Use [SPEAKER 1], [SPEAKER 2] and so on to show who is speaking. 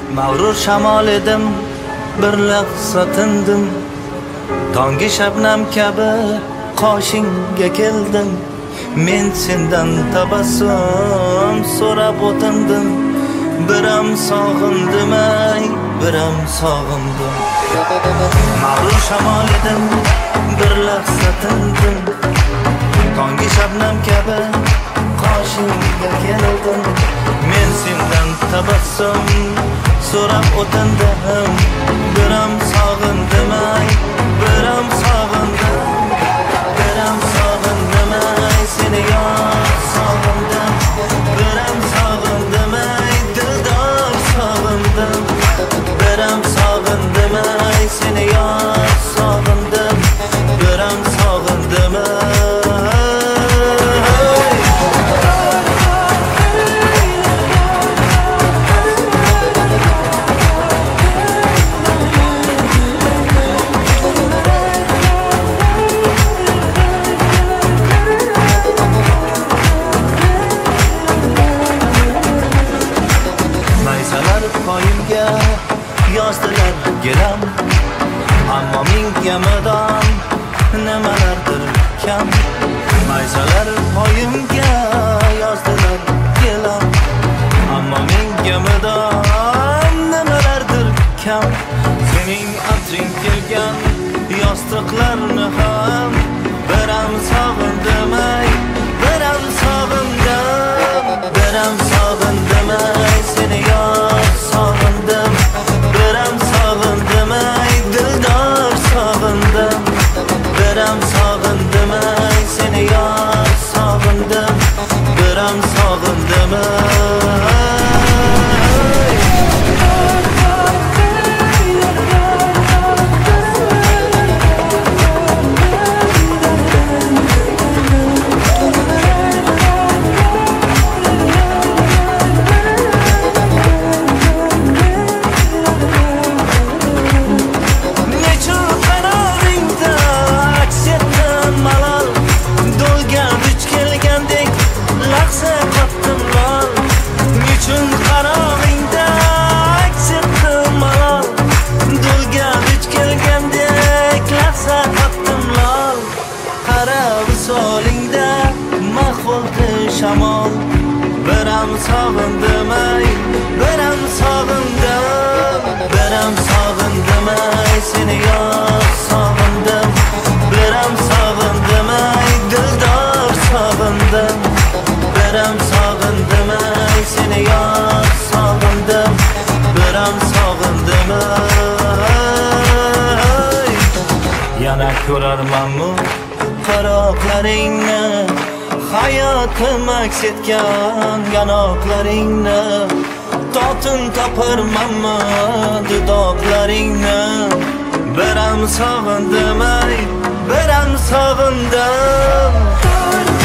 [SPEAKER 1] Mağrur shamol edim, bir lahza tindim. Tongi shabnam kabi qoshingga keldim. Men sendan tabassum so'rab o'tindim. Biram sog'indim ay, biram sog'indim. Ma'rur shamol edim, bir lahza tindim. Tongi shabnam kabi qoshingga keldim. Men sendan tabassum so'rab o'tindim. Biram sog'indim ay, biram sog'indim. Biram sog'indim ay, seni yor sog'indim. Biram sog'indim ay, dildor sog'indim. Biram sog'indim ay, seni yor sog'indim. Biram sog'indim ay. Poyimga yozdilar gilam, ammo menga madon nimalardir kam. Maysalar poyimga yozdilar gilam, ammo menga madon nimalardir kam. Sening atring kelgan yostiqlarni ham biram sog'indim ay, biram sog'indim. Biram sog'indim ay, seni yor sog'indim. Biram sog'indim ay, dildor sog'indim. Biram sog'indim ay, seni yor sog'indim. Biram sog'indim ay. Shamol, biram sog'indim ay, biram sog'indim. Biram sog'indim ay, seni yor sog'indim. Biram sog'indim ay, dildor sog'indim. Biram sog'indim ay, seni yor sog'indim. Biram sog'indim ay. Yana ko'rarmanmi qaroqlaringni, hayotim aks etgan yanoqlaringni. Totin toparmanmi dudoqlaringni. Biram sog'indim ay, biram sog'indim.